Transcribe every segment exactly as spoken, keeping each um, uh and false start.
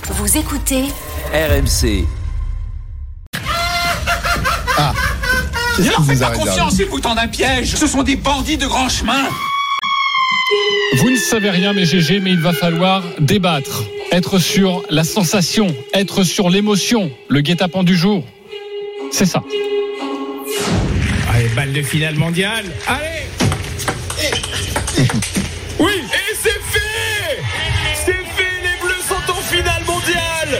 Vous écoutez R M C. Ah, qu'est-ce qui vous a réservé ? Confiance, ils vous tendent un piège. Ce sont des bandits de grand chemin. Vous ne savez rien, mes G G, mais il va falloir débattre. Être sur la sensation, être sur l'émotion, le guet-apens du jour. C'est ça. Allez, balle de finale mondiale. Allez. Oui, et c'est fait. C'est fait, les Bleus sont en finale mondiale.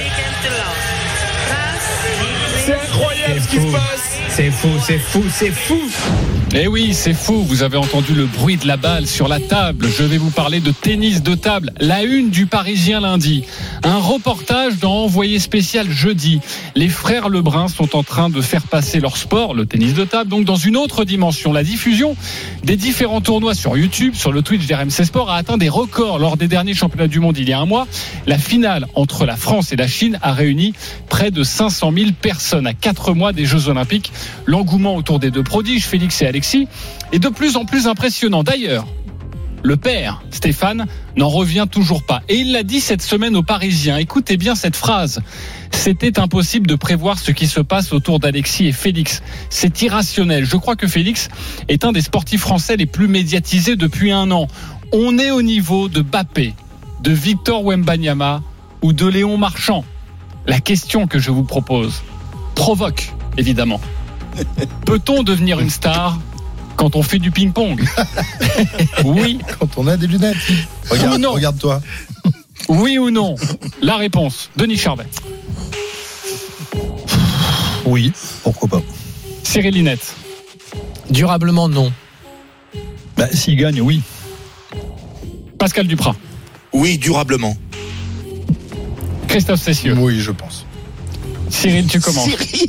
C'est incroyable ce qui se passe. C'est fou, c'est fou, c'est fou. Eh oui, c'est fou, vous avez entendu le bruit de la balle sur la table. Je vais vous parler de tennis de table. La une du Parisien lundi. Un reportage dans Envoyé spécial jeudi. Les frères Lebrun sont en train de faire passer leur sport, le tennis de table, donc dans une autre dimension. La diffusion des différents tournois sur YouTube, sur le Twitch d'R M C Sport, a atteint des records lors des derniers championnats du monde il y a un mois. La finale entre la France et la Chine a réuni près de cinq cent mille personnes à quatre mois des Jeux Olympiques. L'engouement autour des deux prodiges, Félix et Alexis, est de plus en plus impressionnant. D'ailleurs, le père, Stéphane, n'en revient toujours pas. Et il l'a dit cette semaine aux Parisiens. Écoutez bien cette phrase. C'était impossible de prévoir ce qui se passe autour d'Alexis et Félix. C'est irrationnel. Je crois que Félix est un des sportifs français les plus médiatisés depuis un an. On est au niveau de Mbappé, de Victor Wembanyama ou de Léon Marchand. La question que je vous propose provoque, évidemment. Peut-on devenir une star quand on fait du ping-pong ? Oui. Quand on a des lunettes. Regarde, non. regarde-toi. Oui ou non ? La réponse, Denis Charvet. Oui, pourquoi pas. Cyril Linette. Durablement, non. Bah, s'il gagne, oui. Pascal Duprat. Oui, durablement. Christophe Cessieux. Oui, je pense. Cyril, tu commences. Cyril.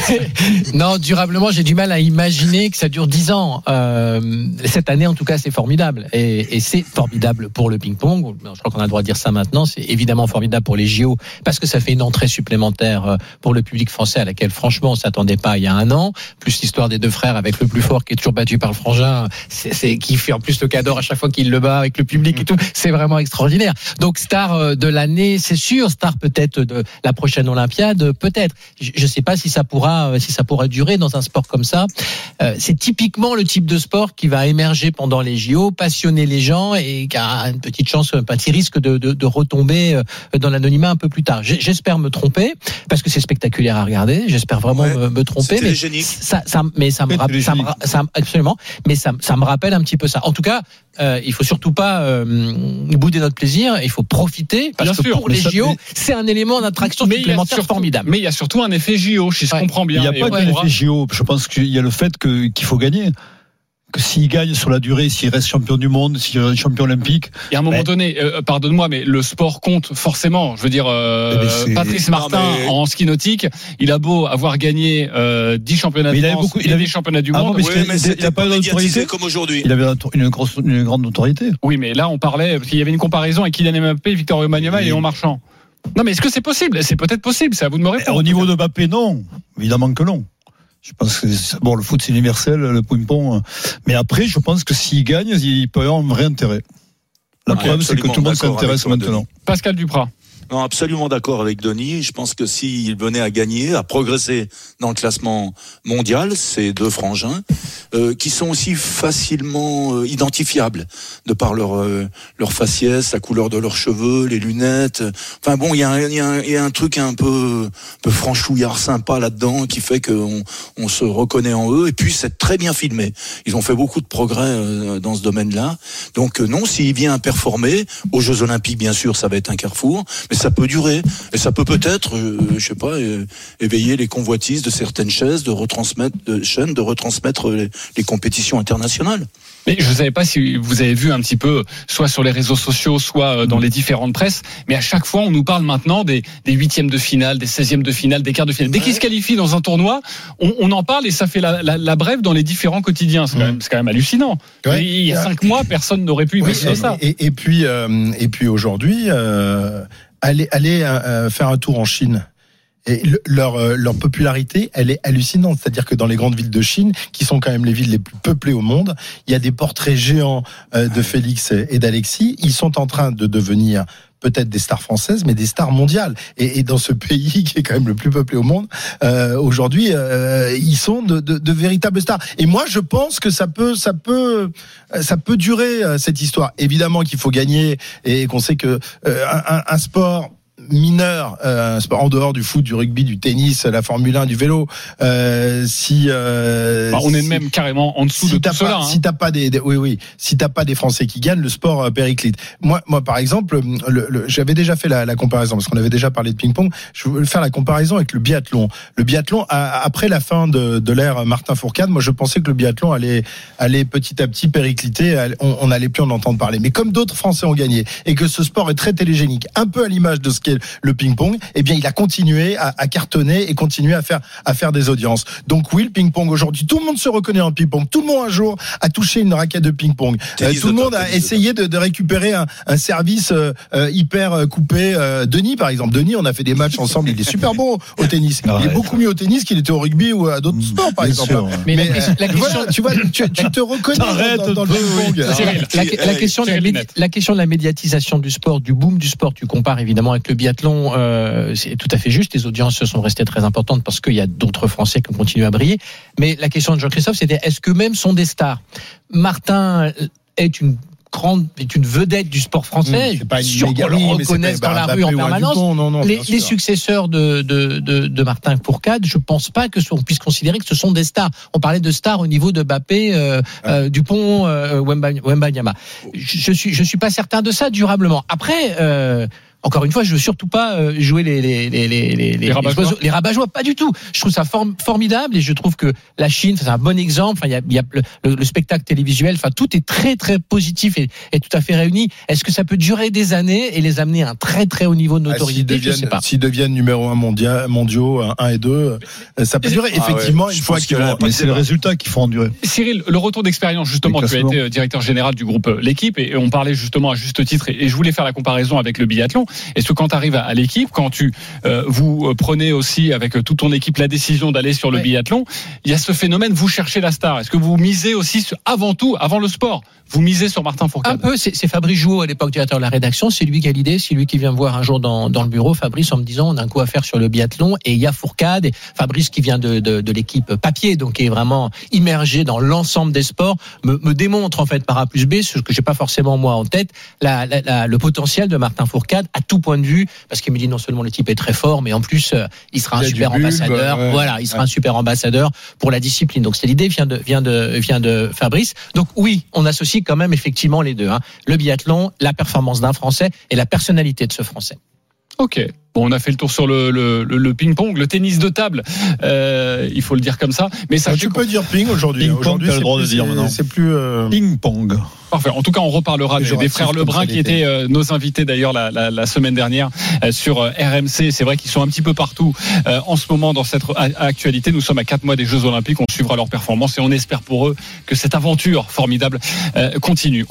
Non, durablement, j'ai du mal à imaginer que ça dure dix ans. Euh, cette année, en tout cas, c'est formidable. Et, et c'est formidable pour le ping-pong. Je crois qu'on a le droit de dire ça maintenant. C'est évidemment formidable pour les J O parce que ça fait une entrée supplémentaire pour le public français à laquelle, franchement, on s'attendait pas il y a un an. Plus l'histoire des deux frères avec le plus fort qui est toujours battu par le frangin, c'est, c'est qui fait en plus le cadeau à chaque fois qu'il le bat avec le public et tout. C'est vraiment extraordinaire. Donc, star de l'année, c'est sûr. Star peut-être de la prochaine Olympiade, peut-être. Je ne sais pas si ça pourra, si ça pourra durer dans un sport comme ça. Euh, c'est typiquement le type de sport qui va émerger pendant les J O, passionner les gens et qui a une petite chance, un petit risque de, de, de retomber dans l'anonymat un peu plus tard. J'espère me tromper parce que c'est spectaculaire à regarder. J'espère vraiment ouais, me, me tromper. Mais ça, ça, mais ça me rappelle, ça me, ça, absolument. Mais ça, ça me rappelle un petit peu ça. En tout cas, euh, il faut surtout pas euh, bouder notre plaisir. Il faut profiter parce Bien que sûr, pour les ça, J O, mais... c'est un élément d'attraction supplémentaire surtout, formidable. Mais il y a surtout un effet J O, si je ouais. comprends bien. Il n'y a pas d'effet J O. Je pense qu'il y a le fait que, qu'il faut gagner. Que s'il gagne sur la durée, s'il reste champion du monde, s'il reste champion olympique. Et à un moment mais... donné, euh, pardonne-moi, mais le sport compte forcément. Je veux dire, euh, Patrice Martin non, mais... en ski nautique, il a beau avoir gagné euh, dix championnats mais de France, beaucoup, il avait des championnats du ah monde. Oui, mais, mais il n'a pas d'autorité comme aujourd'hui. Il avait une, grosse, une grande autorité. Oui, mais là, on parlait parce qu'il y avait une comparaison avec Kylian Mbappé, Victor Wembanyama et Léon Marchand. Non, mais est-ce que c'est possible ? C'est peut-être possible. C'est à vous de me répondre. Au niveau de Mbappé, non. Évidemment que non. Je pense que bon, le foot c'est universel, le ping-pong. Mais après, je pense que s'il gagne, il peut y avoir un vrai intérêt. La okay, preuve, c'est que tout le monde s'intéresse maintenant. Pascal Duprat. Non, absolument d'accord avec Denis. Je pense que s'il venait à gagner, à progresser dans le classement mondial, ces deux frangins, euh, qui sont aussi facilement euh, identifiables de par leur euh, leur faciès, la couleur de leurs cheveux, les lunettes. Enfin bon, il y a, y, a, y a un truc un peu, un peu franchouillard sympa là-dedans qui fait qu'on on se reconnaît en eux. Et puis c'est très bien filmé. Ils ont fait beaucoup de progrès euh, dans ce domaine-là. Donc euh, non, s'il vient à performer aux Jeux Olympiques, bien sûr, ça va être un carrefour. Mais ça peut durer et ça peut peut-être, euh, je sais pas, euh, éveiller les convoitises de certaines chaînes, de retransmettre, de chaînes, de retransmettre les, les compétitions internationales. Mais je ne savais pas si vous avez vu un petit peu, soit sur les réseaux sociaux, soit dans les différentes presses, mais à chaque fois, on nous parle maintenant des, des huitièmes de finale, des seizièmes de finale, des quarts de finale. Dès qu'ils se qualifient dans un tournoi, on, on en parle et ça fait la, la, la brève dans les différents quotidiens. C'est quand même, c'est quand même hallucinant. Ouais. Il y a cinq mois, personne n'aurait pu imaginer ouais, ça. Et, et puis, euh, et puis aujourd'hui, euh, allez, allez euh, faire un tour en Chine. Et le, leur leur popularité, elle est hallucinante. C'est-à-dire que dans les grandes villes de Chine, qui sont quand même les villes les plus peuplées au monde, il y a des portraits géants euh, de Félix et d'Alexis. Ils sont en train de devenir peut-être des stars françaises, mais des stars mondiales. Et, et dans ce pays qui est quand même le plus peuplé au monde, euh, aujourd'hui, euh, ils sont de, de, de véritables stars. Et moi, je pense que ça peut, ça peut, ça peut durer cette histoire. Évidemment qu'il faut gagner et qu'on sait que euh, un, un sport mineur, euh, un sport en dehors du foot, du rugby, du tennis, la Formule un, du vélo. Euh, si euh, bah, on est si, même carrément en dessous si de t'as tout pas, cela. Hein. Si t'as pas des, des, oui oui, si t'as pas des Français qui gagnent, le sport euh, périclite. Moi, moi par exemple, le, le, j'avais déjà fait la, la comparaison parce qu'on avait déjà parlé de ping-pong. Je veux faire la comparaison avec le biathlon. Le biathlon, à, après la fin de, de l'ère Martin Fourcade, moi je pensais que le biathlon allait, allait petit à petit péricliter. On, on allait plus en entendre parler. Mais comme d'autres Français ont gagné et que ce sport est très télégénique, un peu à l'image de ce qu'est le ping-pong. Eh bien, il a continué à, à cartonner et continuer à faire, à faire des audiences. Donc oui, le ping-pong aujourd'hui, tout le monde se reconnaît en ping-pong. Tout le monde un jour a touché une raquette de ping-pong. Euh, tout le monde a essayé de, de récupérer un, un service euh, hyper coupé. Euh, Denis, par exemple. Denis, on a fait des matchs ensemble. Il est super bon au tennis. Il est beaucoup mieux au tennis qu'il était au rugby ou à d'autres sports, par exemple. Sûr, mais, mais la, euh, la question, voilà, tu vois, tu, tu te reconnais dans, dans le ping-pong. Cyril, la, la, la, question de la, médi- la question de la médiatisation du sport, du boom du sport, tu compares évidemment avec le biathlon. Euh, c'est tout à fait juste, les audiences sont restées très importantes parce qu'il y a d'autres Français qui ont continué à briller. Mais la question de Jean-Christophe, c'était est-ce que même sont des stars ? Martin est une grande, est une vedette du sport français. C'est pas une sûr qu'on le reconnaisse dans la rue en permanence. Non, non, non, les, les successeurs de, de, de, de Martin Fourcade, je pense pas que on puisse considérer que ce sont des stars. On parlait de stars au niveau de Mbappé, euh, ah. euh, Dupont, euh, Wembanyama. Je, je suis, je suis pas certain de ça durablement. Après, euh, encore une fois, je veux surtout pas jouer les les les les les, les rabat-joie, les rabat-joie, pas du tout. Je trouve ça form, formidable et je trouve que la Chine, c'est un bon exemple. Enfin, il y a, il y a le, le spectacle télévisuel. Enfin, tout est très très positif et, et tout à fait réuni. Est-ce que ça peut durer des années et les amener à un très très haut niveau de notoriété ? Ah, s'ils je sais pas. S'ils deviennent numéro un mondial, mondiaux, un et deux, ça peut durer. Ah, effectivement, ouais. Une fois qu'il y a. Mais c'est le résultat qui font endurer. Cyril, le retour d'expérience justement, tu as été directeur général du groupe L'Équipe et on parlait justement à juste titre et, et je voulais faire la comparaison avec le biathlon. Est-ce que quand tu arrives à l'équipe, quand tu euh, vous prenez aussi avec toute ton équipe la décision d'aller sur le ouais. biathlon, il y a ce phénomène, vous cherchez la star. Est-ce que vous misez aussi sur, avant tout, avant le sport, vous misez sur Martin Fourcade ? Un peu, c'est, c'est Fabrice Jouot à l'époque directeur de la rédaction, c'est lui qui a l'idée, c'est lui qui vient me voir un jour dans, dans le bureau, Fabrice, en me disant on a un coup à faire sur le biathlon et il y a Fourcade, et Fabrice qui vient de, de, de l'équipe papier, donc qui est vraiment immergé dans l'ensemble des sports, me, me démontre en fait par A plus B, ce que j'ai pas forcément moi en tête, la, la, la, le potentiel de Martin Fourcade à tout point de vue, parce qu'il me dit non seulement le type est très fort, mais en plus euh, il sera un il super bulbe, ambassadeur. Ouais, voilà, il sera ouais. un super ambassadeur pour la discipline. Donc c'est l'idée vient de vient de vient de Fabrice. Donc oui, on associe quand même effectivement les deux. Hein. Le biathlon, la performance d'un Français et la personnalité de ce Français. Ok. Bon, on a fait le tour sur le, le, le, le ping-pong, le tennis de table, euh, il faut le dire comme ça. Mais ça, tu peux dire ping aujourd'hui. Ping-pong, aujourd'hui, t'as le droit de dire maintenant. C'est plus euh... ping-pong. Parfait. En tout cas, on reparlera des, des frères Lebrun qui étaient euh, nos invités d'ailleurs la, la, la semaine dernière euh, sur euh, R M C. C'est vrai qu'ils sont un petit peu partout euh, en ce moment dans cette actualité. Nous sommes à quatre mois des Jeux Olympiques. On suivra leur performance et on espère pour eux que cette aventure formidable euh, continue.